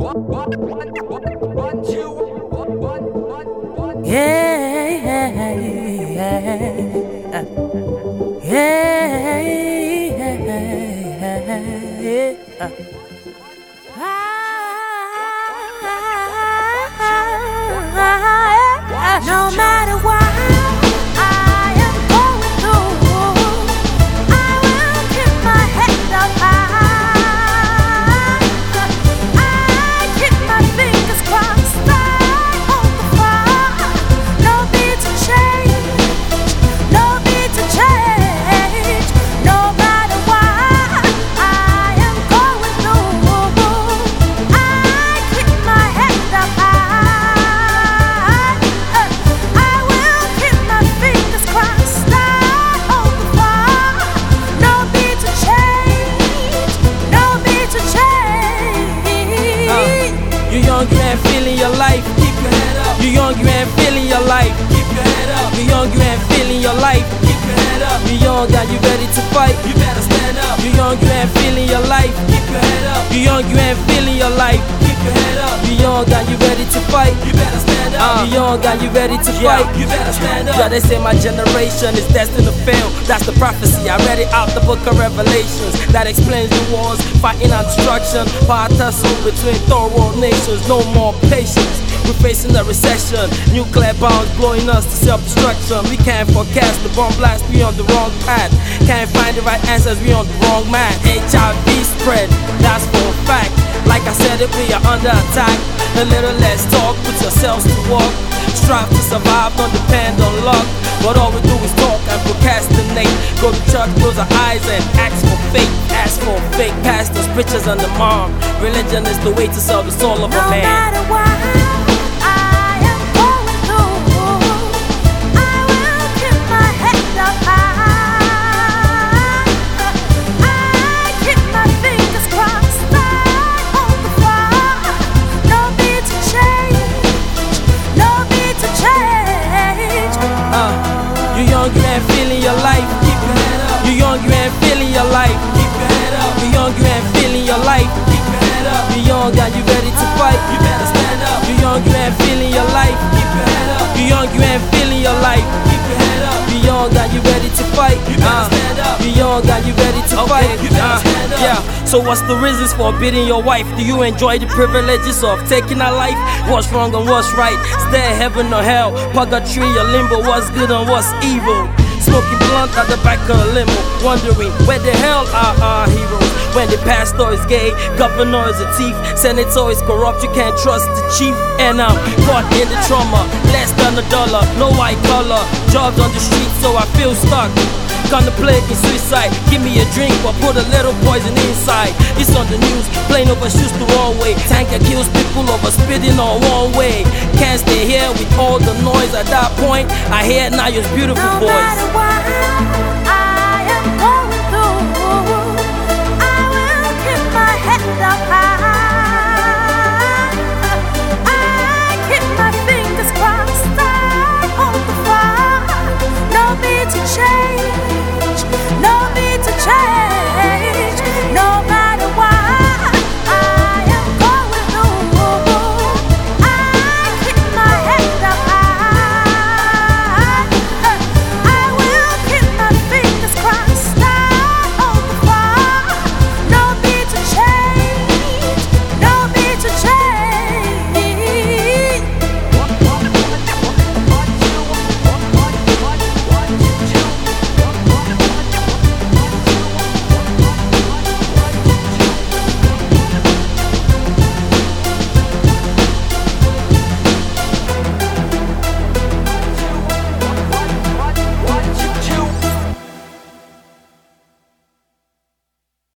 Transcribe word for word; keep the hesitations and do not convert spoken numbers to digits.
Yeah, yeah, yeah, yeah, yeah. No matter what I am going through, I will keep my head up high. I keep my fingers crossed. I hope for no need to change, no need to change. No matter what I am going through, I keep my head up high. You young, you ain't feeling your life. Keep your head up. You young, you ain't feeling your life. Keep your head up. You young, you ain't feeling your life. Keep your head up. You young, are you ready to fight? You better stand up. You young, you ain't feeling your life. Keep your head up. You young, you ain't feeling your life. Keep your head up. You young, are you ready to fight? You better stand up. Uh, you young, are you ready to yeah. fight? You better stand up. Yeah, they say my generation is destined to fail. That's the prophecy. I read it out the book of Revelations. That explains the wars, fighting and destruction, power tussle between third world nations. No more patience. We're facing a recession. Nuclear bombs blowing us to self-destruction. We can't forecast the bomb blast. We on the wrong path. Can't find the right answers. We on the wrong man. H I V spread. That's for a fact. Like I said, if we are under attack, a little less talk. Put yourselves to work. Strive to survive. Don't depend on luck. But all we do is talk and procrastinate. Go to church, close our eyes and ask for faith. Ask for fake pastors, preachers and the mom. Religion is the way to sell the soul of a man. No matter what I am going through, I will keep my head up high. I keep my fingers crossed. I hope for no need to change, no need to change. Uh, you young, you ain't feeling your life. Keep your head up. You young, you ain't feeling your life. Keep your head up. You young, you ain't feeling your life. Keep your head up. You young, are you ready to fight? You better stand up. You young, you ain't feeling your life. Keep your head up. You young, you ain't feeling your life. Keep your head up. You young, are you ready to fight? You better stand up. You young, are you ready to okay, fight? You better uh, stand up. Yeah. So what's the reasons for beating your wife? Do you enjoy the privileges of taking her life? What's wrong and what's right? Stay heaven or hell, purgatory or limbo. What's good and what's evil? Smoking blunt at the back of a limo, wondering where the hell are our heroes? When the pastor is gay, governor is a thief, senator is corrupt, you can't trust the chief. And I'm caught in the trauma, less than a dollar, no white collar, jobs on the street, so I feel stuck. Contemplating suicide, give me a drink or put a little poison inside. It's on the news, plane overshoots the wrong way. Tanker kills people over speeding on one way. Can't stay here with all the noise. At that point, I hear Nayo's beautiful no voice. Matter what I am going through, I will keep my head up high.